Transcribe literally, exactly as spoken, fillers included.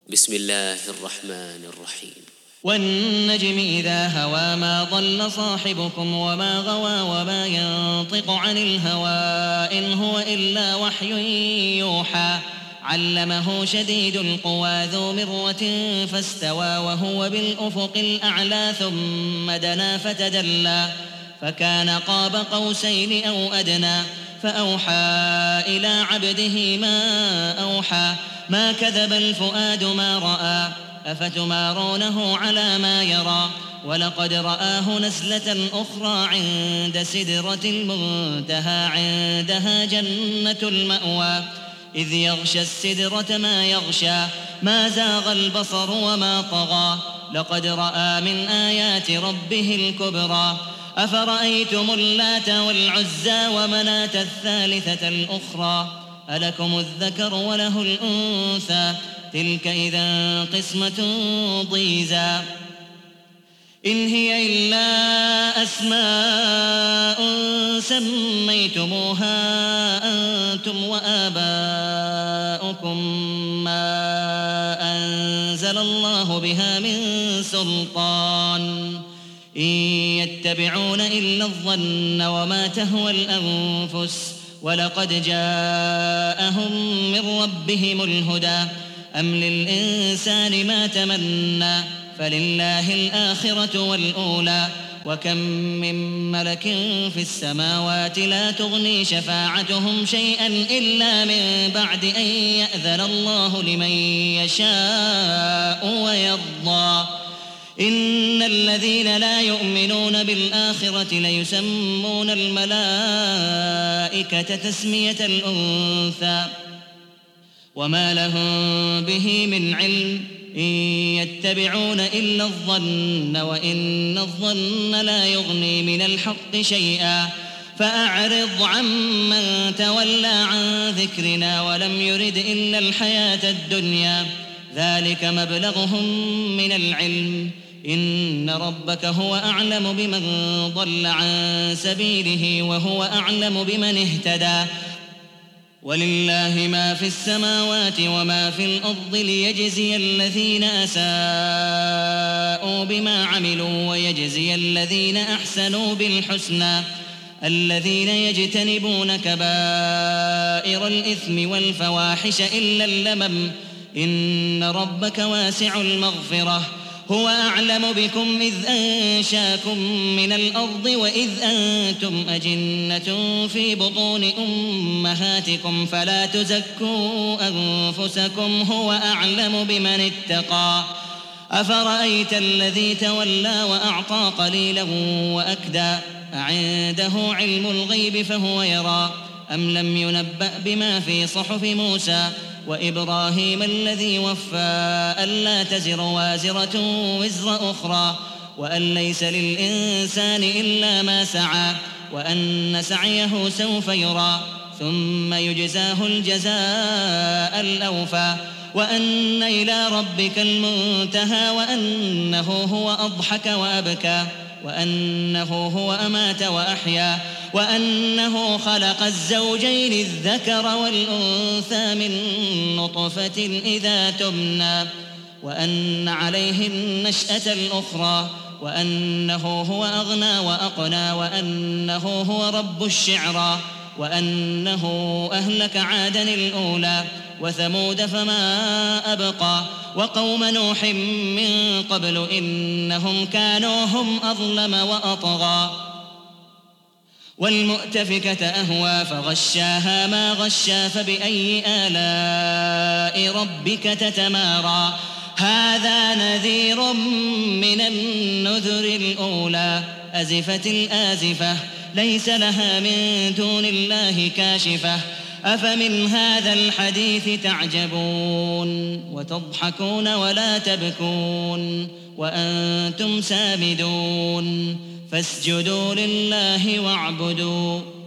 بسم الله الرحمن الرحيم. والنجم إذا هوى ما ضل صاحبكم وما غوى وما ينطق عن الهوى إن هو إلا وحي يوحى علمه شديد القوى ذو مرة فاستوى وهو بالأفق الأعلى ثم دنا فتدلى فكان قاب قوسين أو أدنى فأوحى إلى عبده ما أوحى ما كذب الفؤاد ما رأى أفتمارونه على ما يرى ولقد رآه نزلة أخرى عند سدرة المنتهى عندها جنة المأوى إذ يغشى السدرة ما يغشى ما زاغ البصر وما طغى لقد رأى من آيات ربه الكبرى أفرأيتم اللات والعزى ومناة الثالثة الأخرى ألكم الذكر وله الأنثى تلك إذا قسمة ضيزى إن هي إلا أسماء سميتموها أنتم وآباؤكم ما أنزل الله بها من سلطان إن يتبعون إلا الظن وما تهوى الأنفس ولقد جاءهم من ربهم الهدى أم للإنسان ما تمنى فلله الآخرة والأولى وكم من ملك في السماوات لا تغني شفاعتهم شيئا إلا من بعد أن يأذن الله لمن يشاء ويرضى إن الذين لا يؤمنون بالآخرة ليسمون الملائكة تسمية الأنثى وما لهم به من علم إن يتبعون إلا الظن وإن الظن لا يغني من الحق شيئا فأعرض عمن تولى عن ذكرنا ولم يرد إلا الحياة الدنيا ذلك مبلغهم من العلم إن ربك هو أعلم بمن ضل عن سبيله وهو أعلم بمن اهتدى ولله ما في السماوات وما في الأرض ليجزي الذين أساءوا بما عملوا ويجزي الذين أحسنوا بالحسنى الذين يجتنبون كبائر الإثم والفواحش إلا اللمم إن ربك واسع المغفرة هو أعلم بكم إذ أنشاكم من الأرض وإذ أنتم أجنة في بطون أمهاتكم فلا تزكوا أنفسكم هو أعلم بمن اتقى أفرأيت الذي تولى وأعطى قليلا وأكدى أعنده علم الغيب فهو يرى أم لم ينبأ بما في صحف موسى وإبراهيم الذي وفى ألا تزر وازرة وزر أخرى وأن ليس للإنسان إلا ما سعى وأن سعيه سوف يرى ثم يجزاه الجزاء الأوفى وأن إلى ربك المنتهى وأنه هو أضحك وأبكى وأنه هو أمات وأحيا وأنه خلق الزوجين الذكر والأنثى من نطفة إذا تمنى وأن عليه النشأة الأخرى وأنه هو أغنى وأقنى وأنه هو رب الشعرى وأنه أهلك عادا الأولى وثمود فما أبقى وقوم نوح من قبل إنهم كانوا هم أظلم وأطغى والمؤتفكة أهوى فغشاها ما غشا فبأي آلاء ربك تتمارى هذا نذير من النذر الأولى أزفت الآزفة ليس لها من دون الله كاشفة أفمن هذا الحديث تعجبون وتضحكون ولا تبكون وأنتم سامدون فاسجدوا لله واعبدوا